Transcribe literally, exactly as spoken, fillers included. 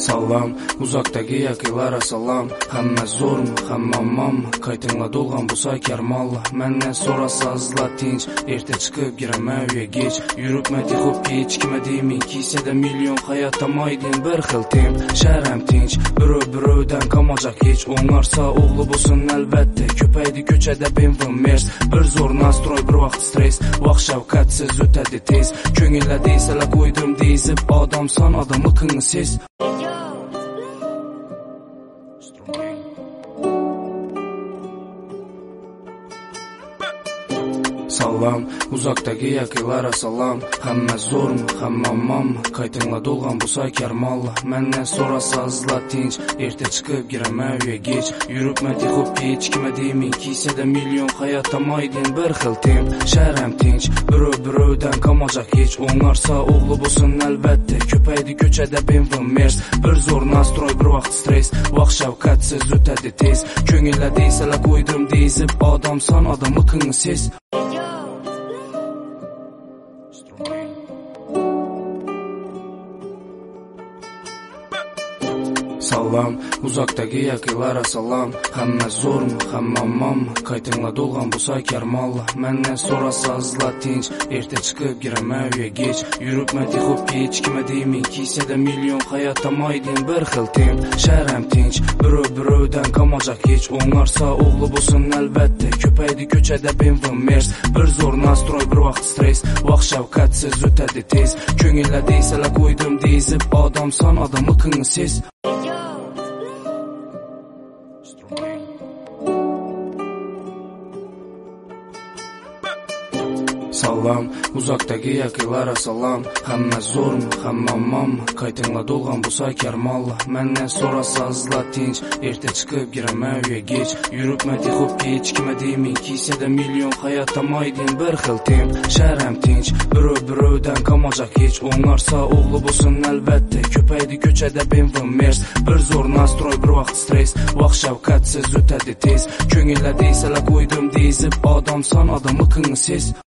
Salom, uzoqdagi yaqinlara salom. Hamma zo'rmi, hamma omonmi? Qaytinglar to'lgan bo'lsa karmonlar. Mendan so'rasazlar tinch, erta chiqib giraman uyga kech. Yuribman texib kech, kimga deyman, kisada million hayotda maydin bir xil tem. Sharam tinch, birov birovdan kamojaq hech. O'ngarsa o'g'li bo'lsin albatta, ko'paydi ko'chada benvimers. Bir zo'r nastroy, bir vaqt stress, vaqt shavqatsiz o'tadi tez. Ko'ngillar deysalar qo'ydim deyzib, odam son odamni qingsiz. Salom, uzoqdagi yaqinlara salom. Hamma zo'rmi, hamma omonmi? Qaytinglar to'lgan bo'lsa karmonlar. Mendan so'rasazlar tinch, erta chiqib giraman uyga kech. Yuribman texib kech, kimga deyman, kisada million hayotda maydin bir xil tem. Sharam tinch, birov birovdan kamojaq hech. O'ngarsa o'g'li bo'lsin albatta, ko'paydi ko'chada benvimers. Bir zo'r nastroy, bir vaqt stress, vaqt shavqatsiz o'tadi tez. Ko'ngillar deysalar qo'ydim deyzib, odam son odamni qingsiz. Salom, uzoqdagi yaqinlara salom. Hamma zo'rmi, hamma omonmi? Qaytinglar to'lgan bo'lsa karmonlar. Mendan so'rasazlar tinch, erta chiqib giraman uyga kech. Yuribman texib kech, kimga deyman, kisada million hayotda maydin bir xil tem. Sharam tinch, birov birovdan kamojaq hech. O'ngarsa o'g'li bo'lsin albatta, ko'paydi ko'chada benvimers. Bir zo'r nastroy, bir vaqt stress, vaqt shavqatsiz o'tadi tez. Ko'ngillar deysalar qo'ydim deyzib, odam son odamni qingsiz. Salom, uzoqdagi yaqinlara salom. Hamma zo'rmi, hamma omonmi? Qaytinglar to'lgan bo'lsa karmonlar. Mendan so'rasazlar tinch, erta chiqib giraman uyga kech. Yuribman texib kech, kimga deyman, kisada million hayotda maydin bir xil tem. Sharam tinch, birov birovdan kamojaq hech. O'ngarsa o'g'li bo'lsin albatta, ko'paydi ko'chada benvimers. Bir zo'r nastroy, bir vaqt stress, vaqt shavqatsiz o'tadi tez. Ko'ngillar deysalar qo'ydim deyzib, odam son odamni qingsiz.